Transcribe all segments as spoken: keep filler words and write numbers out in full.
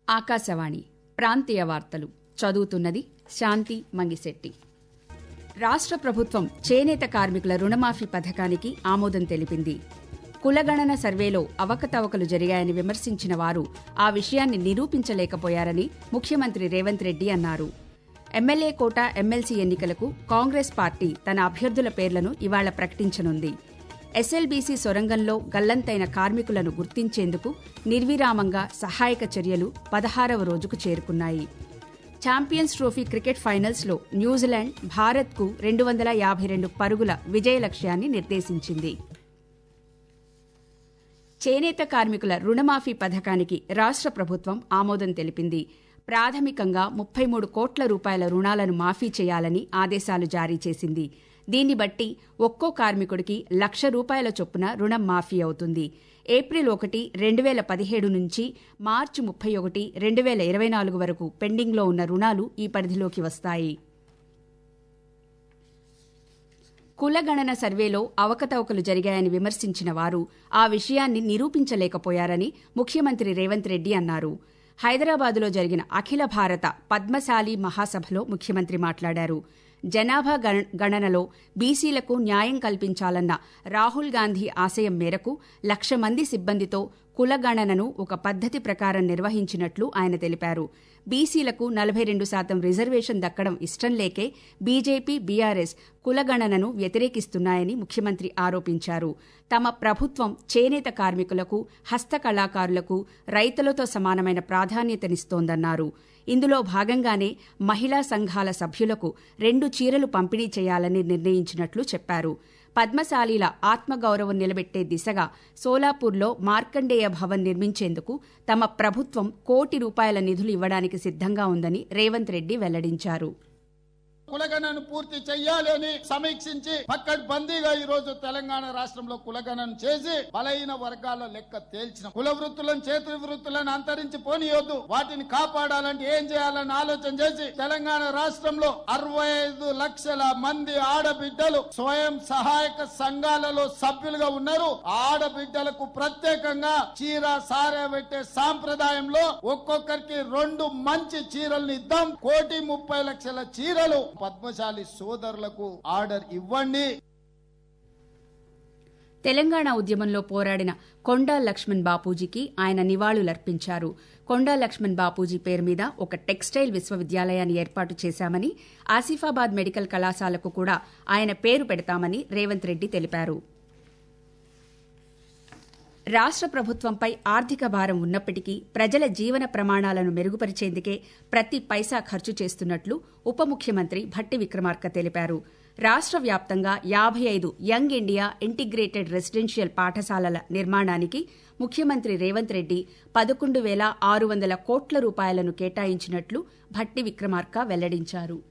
ఆకాశవాణి ప్రాంతీయ వార్తలు చదువుతున్నది శాంతి మంగిశెట్టి. రాష్ట్ర ప్రభుత్వం చేనేత కార్మికుల రుణమాఫీ పథకానికి ఆమోదం తెలిపింది. కులగణన సర్వేలో అవకతవకలు జరిగాయని విమర్శించిన వారు ఆ విషయాన్ని నిరూపించలేకపోయారని ముఖ్యమంత్రి రేవంత్ రెడ్డి అన్నారు. ఎమ్మెల్యే కోటా ఎమ్మెల్సీ ఎన్నికలకు కాంగ్రెస్ పార్టీ తన అభ్యర్థుల పేర్లను ఇవాళ ప్రకటించనుంది. ఎస్ఎల్బీసీ సొరంగంలో గల్లంతైన కార్మికులను గుర్తించేందుకు నిర్విరామంగా సహాయక చర్యలు పదహారవ రోజుకు చేరుకున్నాయి. ఛాంపియన్స్ ట్రోఫీ క్రికెట్ ఫైనల్స్లో న్యూజిలాండ్ భారత్కు రెండు వందల యాభై రెండు పరుగుల విజయ లక్ష్యాన్ని నిర్దేశించింది. చేనేత కార్మికుల రుణమాఫీ పథకానికి రాష్ట్ర ప్రభుత్వం ఆమోదం తెలిపింది. ప్రాథమికంగా ముప్పై మూడు కోట్ల రూపాయల రుణాలను మాఫీ చేయాలని ఆదేశాలు జారీ చేసింది. దీన్ని బట్టి ఒక్కో కార్మికుడికి లక్ష రూపాయల చొప్పున రుణం మాఫీ అవుతుంది. ఏప్రిల్ ఒకటి రెండు వేల పదిహేడు నుంచి మార్చి ముప్పై ఒకటి రెండు వేల ఇరవై నాలుగు వరకు పెండింగ్లో ఉన్న రుణాలు ఈ పరిధిలోకి వస్తాయి. కులగణన సర్వేలో అవకతవకలు జరిగాయని విమర్శించిన వారు ఆ విషయాన్ని నిరూపించలేకపోయారని ముఖ్యమంత్రి రేవంత్ రెడ్డి అన్నారు. హైదరాబాదులో జరిగిన అఖిల భారత పద్మశాలి మహాసభలో ముఖ్యమంత్రి మాట్లాడారు. జనాభా గణనలో బీసీలకు న్యాయం కల్పించాలన్న రాహుల్ గాంధీ ఆశయం మేరకు లక్ష మంది సిబ్బందితో కులగణనను ఒక పద్దతి ప్రకారం నిర్వహించినట్లు ఆయన తెలిపారు. బీసీలకు నలభై రెండు శాతం రిజర్వేషన్ దక్కడం ఇష్టం లేకే బీజేపీ బీఆర్ఎస్ కులగణనను వ్యతిరేకిస్తున్నాయని ముఖ్యమంత్రి ఆరోపించారు. తమ ప్రభుత్వం చేనేత కార్మికులకు, హస్తకళాకారులకు, రైతులతో సమానమైన ప్రాధాన్యతనిస్తోందన్నారు. ఇందులో భాగంగానే మహిళా సంఘాల సభ్యులకు రెండు చీరలు పంపిణీ చేయాలని నిర్ణయించినట్లు చెప్పారు. పద్మశాలీల ఆత్మగౌరవం నిలబెట్టే దిశగా సోలాపూర్లో మార్కండేయ భవన్ నిర్మించేందుకు తమ ప్రభుత్వం కోటి రూపాయల నిధులు ఇవ్వడానికి సిద్ధంగా ఉందని రేవంత్ రెడ్డి వెల్లడించారు. కులగణను పూర్తి చెయ్యాలి అని సమీక్షించి పక్కడ్బందీగా ఈ రోజు తెలంగాణ రాష్ట్రంలో కులగణను చేసి బలహీన వర్గాల లెక్క తేల్చిన కుల వృత్తులను చేతి వృత్తులను అంతరించి పోనీయొద్దు, వాటిని కాపాడాలంటే ఏం చేయాలని ఆలోచన చేసి తెలంగాణ రాష్ట్రంలో అరవై ఐదు లక్షల మంది ఆడబిడ్డలు స్వయం సహాయక సంఘాలలో సభ్యులుగా ఉన్నారు. ఆడబిడ్డలకు ప్రత్యేకంగా చీర సారే పెట్టే సాంప్రదాయంలో ఒక్కొక్కరికి రెండు మంచి చీరలను ఇద్దాం. కోటి ముప్పై లక్షల చీరలు పద్మశాలి సోదరులకు ఆర్డర్ ఇవ్వండి. తెలంగాణ ఉద్యమంలో పోరాడిన కొండా లక్ష్మణ్ బాపూజీకి ఆయన నివాళులర్పించారు. కొండా లక్ష్మణ్ బాపూజీ పేరు మీద ఒక టెక్స్టైల్ విశ్వవిద్యాలయాన్ని ఏర్పాటు చేశామని, ఆసిఫాబాద్ మెడికల్ కళాశాలకు కూడా ఆయన పేరు పెడతామని రేవంత్ రెడ్డి తెలిపారు. రాష్ట్ర ప్రభుత్వంపై ఆర్థిక భారం ఉన్నప్పటికీ ప్రజల జీవన ప్రమాణాలను మెరుగుపరిచేందుకే ప్రతి పైసా ఖర్చు చేస్తున్నట్లు ఉప ముఖ్యమంత్రి భట్టి విక్రమార్క తెలిపారు. రాష్ట్ర వ్యాప్తంగా యాభై ఐదు యంగ్ ఇండియా ఇంటిగ్రేటెడ్ రెసిడెన్షియల్ పాఠశాలల నిర్మాణానికి ముఖ్యమంత్రి రేవంత్ రెడ్డి పదకొండు వేల ఆరు వందల కోట్ల రూపాయలను కేటాయించినట్లు భట్టి విక్రమార్క వెల్లడించారు.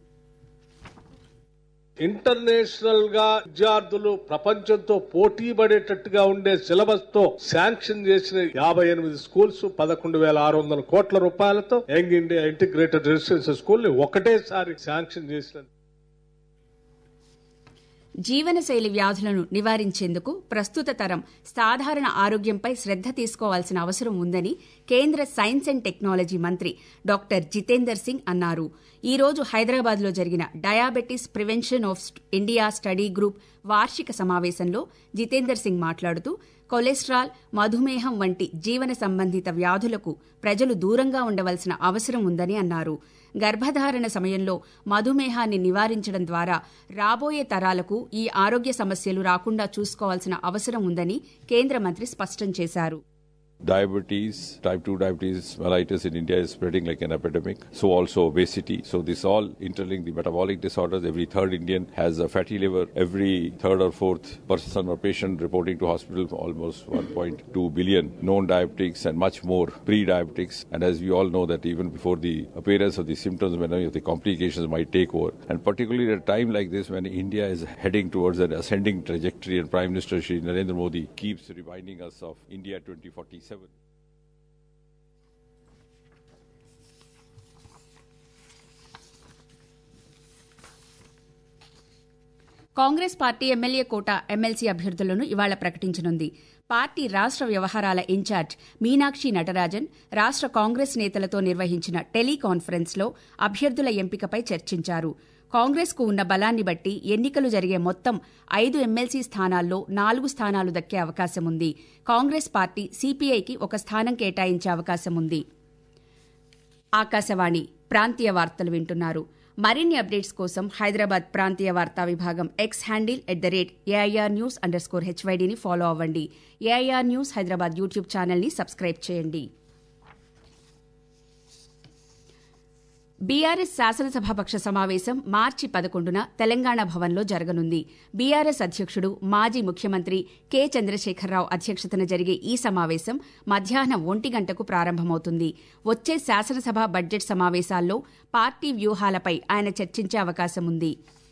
ఇంటర్నేషనల్ గా విద్యార్థులు ప్రపంచంతో పోటీ పడేటట్టుగా ఉండే సిలబస్ తో శాంక్షన్ చేసిన యాభై ఎనిమిది స్కూల్స్ పదకొండు వేల ఆరు వందల కోట్ల రూపాయలతో young India integrated residential school ని ఒకటేసారి శాంక్షన్ చేసిన. జీవనశైలి వ్యాధులను నివారించేందుకు ప్రస్తుత తరం సాధారణ ఆరోగ్యంపై శ్రద్ధ తీసుకోవాల్సిన అవసరం ఉందని కేంద్ర సైన్స్ అండ్ టెక్నాలజీ మంత్రి డాక్టర్ జితేందర్ సింగ్ అన్నారు. ఈ రోజు హైదరాబాద్లో జరిగిన diabetes prevention of India study group వార్షిక సమావేశంలో జితేందర్ సింగ్ మాట్లాడుతూ కొలెస్ట్రాల్, మధుమేహం వంటి జీవన సంబంధిత వ్యాధులకు ప్రజలు దూరంగా ఉండవలసిన అవసరం ఉందని అన్నారు. గర్భధారణ సమయంలో మధుమేహాన్ని నివారించడం ద్వారా రాబోయే తరాలకు ఈ ఆరోగ్య సమస్యలు రాకుండా చూసుకోవాల్సిన అవసరం ఉందని కేంద్ర మంత్రి స్పష్టం చేశారు. Diabetes, type two diabetes, mellitus in India is spreading like an epidemic. So also obesity. So this all interlink the metabolic disorders. Every third Indian has a fatty liver. Every third or fourth person or patient reporting to hospital, almost one point two billion known diabetics and much more pre-diabetics. And as we all know that even before the appearance of the symptoms, many of the complications might take over. And particularly at a time like this when India is heading towards an ascending trajectory and Prime Minister Shri Narendra Modi keeps reminding us of India twenty forty-seven. Congress party MLA quota MLC అభ్యర్థులను ఇవాళ ప్రకటించనుంది. Party రాష్ట్ర వ్యవహారాల incharge Meenakshi Natarajan రాష్ట్ర కాంగ్రెస్ నేతలతో నిర్వహించిన టెలికాన్ఫరెన్స్లో అభ్యర్థుల ఎంపికపై చర్చించారు. కాంగ్రెస్కు ఉన్న బలాన్ని బట్టి ఎన్నికలు జరిగే మొత్తం ఐదు ఎమ్మెల్సీ స్థానాల్లో నాలుగు స్థానాలు దక్కే అవకాశం ఉంది. కాంగ్రెస్ పార్టీ సీపీఐకి ఒక స్థానం కేటాయించే అవకాశం ఉంది. ఆకాశవాణి ప్రాంతీయ వార్తలు వింటున్నారు. మరిన్ని అప్డేట్స్ కోసం హైదరాబాద్ ప్రాంతీయ వార్తా విభాగం X handle at the rate AIR news underscore హెచ్వైడీని ఫాలో అవ్వండి. ఏఐఆర్ న్యూస్ హైదరాబాద్ యూట్యూబ్ ఛానల్ని సబ్స్క్రైబ్ చేయండి. బీఆర్ఎస్ శాసనసభాపక్ష సమావేశం మార్చి పదకొండున తెలంగాణ భవన్లో జరగనుంది. బీఆర్ఎస్ అధ్యక్షుడు మాజీ ముఖ్యమంత్రి కె చంద్రశేఖరరావు అధ్యక్షతన జరిగే ఈ సమావేశం మధ్యాహ్నం ఒంటి గంటకు ప్రారంభమవుతుంది. వచ్చే శాసనసభ బడ్జెట్ సమావేశాల్లో పార్టీ వ్యూహాలపై ఆయన చర్చించే అవకాశం ఉంది.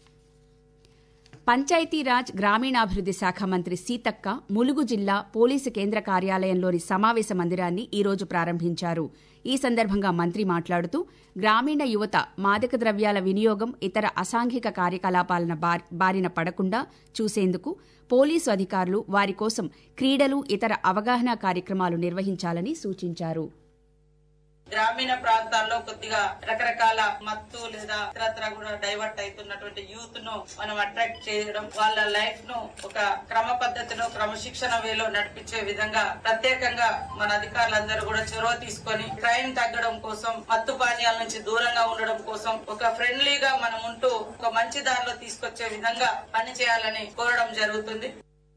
పంచాయతీరాజ్ గ్రామీణాభివృద్ది శాఖ మంత్రి సీతక్క ములుగు జిల్లా పోలీసు కేంద్ర కార్యాలయంలోని సమావేశ మందిరాన్ని ఈరోజు ప్రారంభించారు. ఈ సందర్భంగా మంత్రి మాట్లాడుతూ గ్రామీణ యువత మాదక ద్రవ్యాల వినియోగం, ఇతర అసాంఘిక కార్యకలాపాల బారిన పడకుండా చూసేందుకు పోలీసు అధికారులు వారి కోసం క్రీడలు, ఇతర అవగాహన కార్యక్రమాలు నిర్వహించాలని సూచించారు. గ్రామీణ ప్రాంతాల్లో కొద్దిగా రకరకాల మత్తు లేదా ఇతరత్ర కూడా డైవర్ట్ అవుతున్నటువంటి యూత్ ను మనం అట్రాక్ట్ చేయడం, వాళ్ళ లైఫ్ ను ఒక క్రమ పద్ధతిలో క్రమశిక్షణ వేలో నడిపించే విధంగా ప్రత్యేకంగా మన అధికారులందరూ కూడా చొరవ తీసుకొని క్రైమ్ తగ్గడం కోసం, మత్తు పానీయాల నుంచి దూరంగా ఉండడం కోసం ఒక ఫ్రెండ్లీగా మనం ఉంటూ ఒక మంచి దారిలో తీసుకొచ్చే విధంగా పనిచేయాలని కోరడం జరుగుతుంది.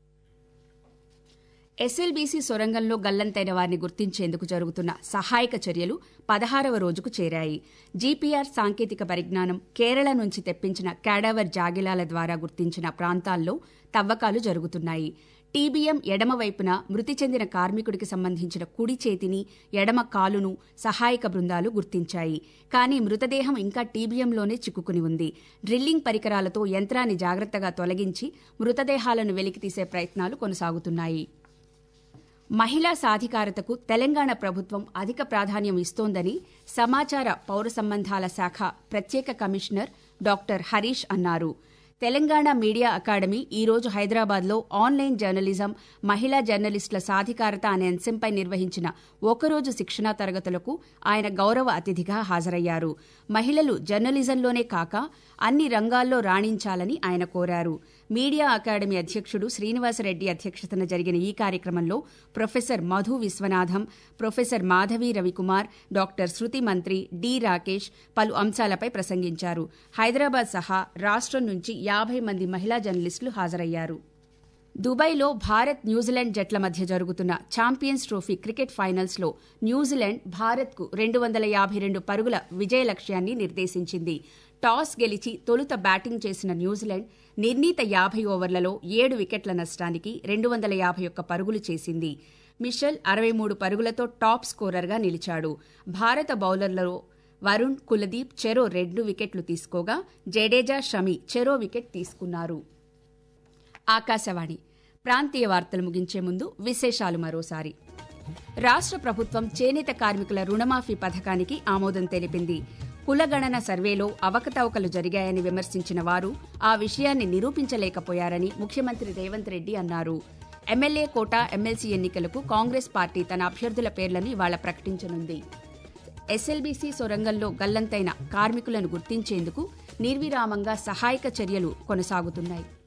ఎస్ఎల్బీసీ సొరంగంలో గల్లంతైన వారిని గుర్తించేందుకు జరుగుతున్న సహాయక చర్యలు పదహారవ రోజుకు చేరాయి. జీపీఆర్ సాంకేతిక పరిజ్ఞానం, కేరళ నుంచి తెప్పించిన క్యాడావర్ జాగిలాల ద్వారా గుర్తించిన ప్రాంతాల్లో తవ్వకాలు జరుగుతున్నాయి. టీబీఎం ఎడమ వైపున మృతి చెందిన కార్మికుడికి సంబంధించిన కుడి చేతిని, ఎడమ కాలును సహాయక బృందాలు గుర్తించాయి. కానీ మృతదేహం ఇంకా టీబీఎంలోనే చిక్కుకుని ఉంది. డ్రిల్లింగ్ పరికరాలతో యంత్రాన్ని జాగ్రత్తగా తొలగించి మృతదేహాలను వెలికితీసే ప్రయత్నాలు కొనసాగుతున్నాయి. మహిళా సాధికారతకు తెలంగాణ ప్రభుత్వం అధిక ప్రాధాన్యం ఇస్తోందని సమాచార పౌర సంబంధాల శాఖ ప్రత్యేక కమిషనర్ డాక్టర్ హరీష్ అన్నారు. తెలంగాణ మీడియా అకాడమీ ఈ రోజు హైదరాబాద్లో ఆన్లైన్ జర్నలిజం, మహిళా జర్నలిస్టుల సాధికారత అనే అంశంపై నిర్వహించిన ఒకరోజు శిక్షణా తరగతులకు ఆయన గౌరవ అతిథిగా హాజరయ్యారు. మహిళలు జర్నలిజంలోనే కాక అన్ని రంగాల్లో రాణించాలని ఆయన కోరారు. మీడియా అకాడమీ అధ్యక్షుడు శ్రీనివాసరెడ్డి అధ్యక్షతన జరిగిన ఈ కార్యక్రమంలో professor Madhu Viswanatham, professor Madhavi Ravikumar, doctor Shruti Mantri, D Rakesh పలు అంశాలపై ప్రసంగించారు. హైదరాబాద్ సహా రాష్ట్రం నుంచి యాభై మంది మహిళా జర్నలిస్టులు హాజరయ్యారు. దుబాయ్లో భారత్, న్యూజిలాండ్ జట్ల మధ్య జరుగుతున్న ఛాంపియన్స్ ట్రోఫీ క్రికెట్ ఫైనల్స్లో న్యూజిలాండ్ భారత్కు రెండు వందల యాభై రెండు పరుగుల విజయ లక్ష్యాన్ని నిర్దేశించింది. టాస్ గెలిచి తొలుత బ్యాటింగ్ చేసిన న్యూజిలాండ్ నిర్ణీత యాభై ఓవర్లలో ఏడు వికెట్ల నష్టానికి రెండు వందల యాభై ఒక్క పరుగులు చేసింది. మిషెల్ అరవై మూడు పరుగులతో టాప్ స్కోరర్గా నిలిచాడు. భారత బౌలర్లలో వరుణ్, కులదీప్ చెరో రెండు వికెట్లు తీసుకోగా జడేజా, షమి చెరో వికెట్ తీసుకున్నారు. ఆకాశవాణి ప్రాంతీయ వార్తలు ముగించే ముందు విశేషాలు మరోసారి. రాష్ట్ర ప్రభుత్వం చేనేత కార్మికుల రుణమాఫీ పథకానికి ఆమోదం తెలిపింది. కులగణన సర్వేలో అవకతవకలు జరిగాయని విమర్శించిన వారు ఆ విషయాన్ని నిరూపించలేకపోయారని ముఖ్యమంత్రి రేవంత్ రెడ్డి అన్నారు. ఎమ్మెల్యే కోటా, ఎమ్మెల్సీ ఎన్నికలకు కాంగ్రెస్ పార్టీ తన అభ్యర్థుల పేర్లను ఇవాళ ప్రకటించనుంది. ఎస్ఎల్బీసీ సొరంగంలో గల్లంతైన కార్మికులను గుర్తించేందుకు నిర్విరామంగా సహాయక చర్యలు కొనసాగుతున్నాయి.